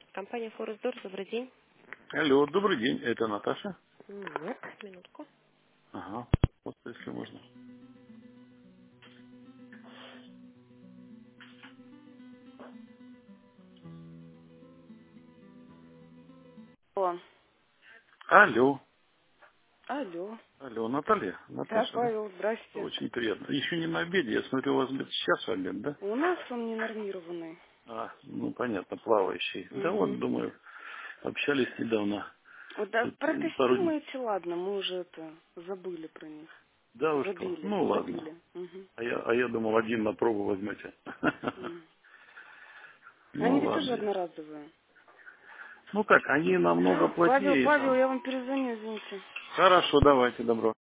Компания Форестдор, добрый день. Алло, добрый день, это Наташа? Нет, минутку. Ага, вот если можно. Алло. Алло, Алло. алло, Наталья, Да, Наташа, да? Павел, здрасте. Очень приятно. Еще не на обеде, я смотрю, у вас где-то сейчас обед, да? У нас он ненормированный. А, ну понятно, плавающий. Да вот, Угу. думаю, общались недавно. Вот, да, Тут про пару дней. костюмы эти, ладно, мы уже это забыли про них. Да вы что? Забили, Ну ладно. забили. Угу. А я думал, один на пробу возьмете. Ну Они ведь тоже ладно. одноразовые. Ну как, они намного Павел, плотнее Павел, там. я вам перезвоню, извините. Хорошо, давайте, добро.